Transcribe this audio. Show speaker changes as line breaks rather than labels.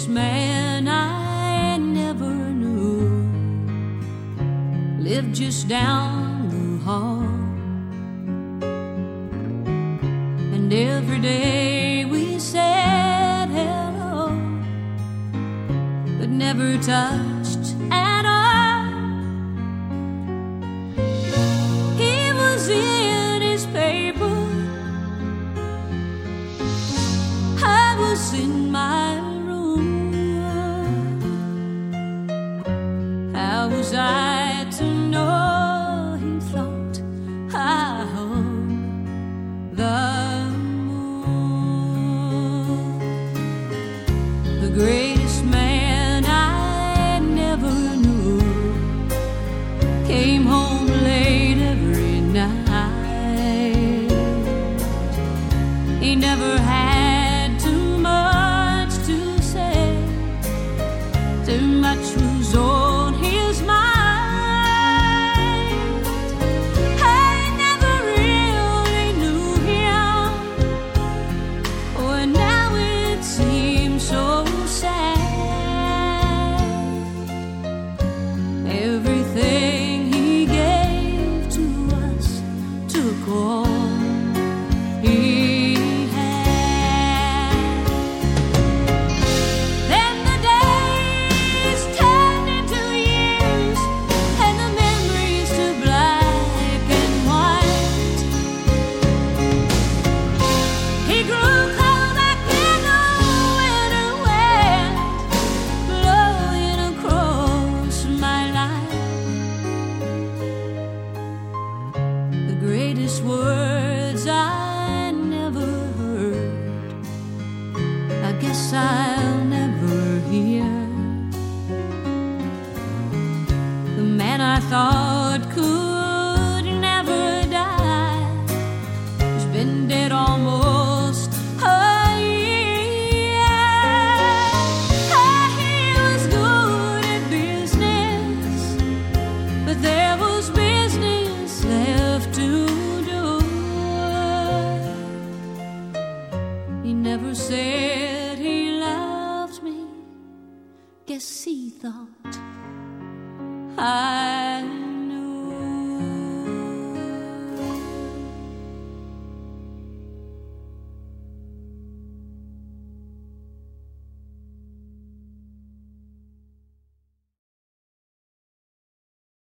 greatest man I never knew lived just down the hall. And every day we said hello, but never touched at all. He was in his paper, I was in my room. How was I to know he thought I owned the moon? The greatest man I never knew came home late every night. He never had too much to say, too much was on his mind. I never really knew him, oh, and now it seems so sad. Everything he gave to us took all he had. Then the days turned into years, and the memories to black and white. He grew cold like in the winter wind, blowing across my life. The greatest words I never heard, I guess I'll never hear. The man I thought could never die has been dead almost a year. He was good at business, but there was business left to do. He never said he loved me, guess he thought I